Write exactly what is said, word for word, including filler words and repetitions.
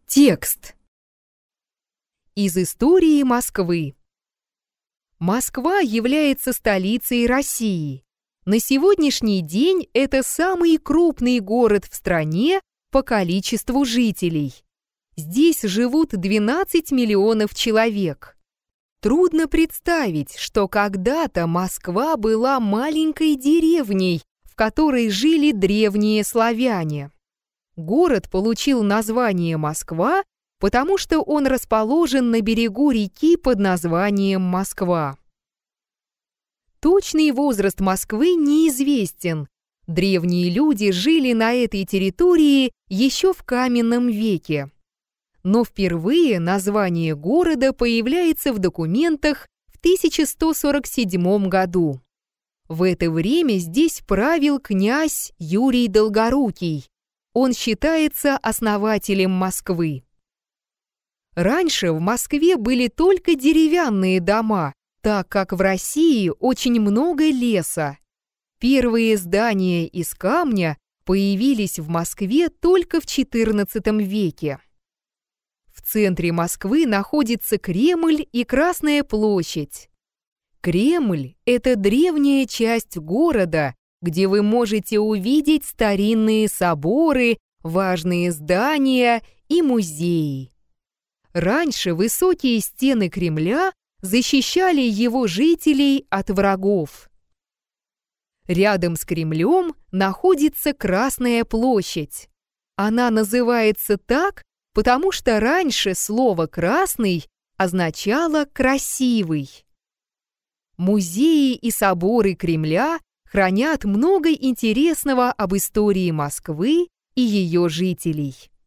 Текст. Из истории Москвы. Москва является столицей России. На сегодняшний день это самый крупный город в стране по количеству жителей. Здесь живут двенадцать миллионов человек. Трудно представить, что когда-то Москва была маленькой деревней, в которой жили древние славяне. Город получил название Москва, потому что он расположен на берегу реки под названием Москва. Точный возраст Москвы неизвестен. Древние люди жили на этой территории еще в каменном веке. Но впервые название города появляется в документах в тысяча сто сорок седьмом году. В это время здесь правил князь Юрий Долгорукий. Он считается основателем Москвы. Раньше в Москве были только деревянные дома, так как в России очень много леса. Первые здания из камня появились в Москве только в четырнадцатом веке. В центре Москвы находится Кремль и Красная площадь. Кремль – это древняя часть города, где вы можете увидеть старинные соборы, важные здания и музеи. Раньше высокие стены Кремля защищали его жителей от врагов. Рядом с Кремлем находится Красная площадь. Она называется так, потому что раньше слово «красный» означало «красивый». Музеи и соборы Кремля хранят много интересного об истории Москвы и ее жителей.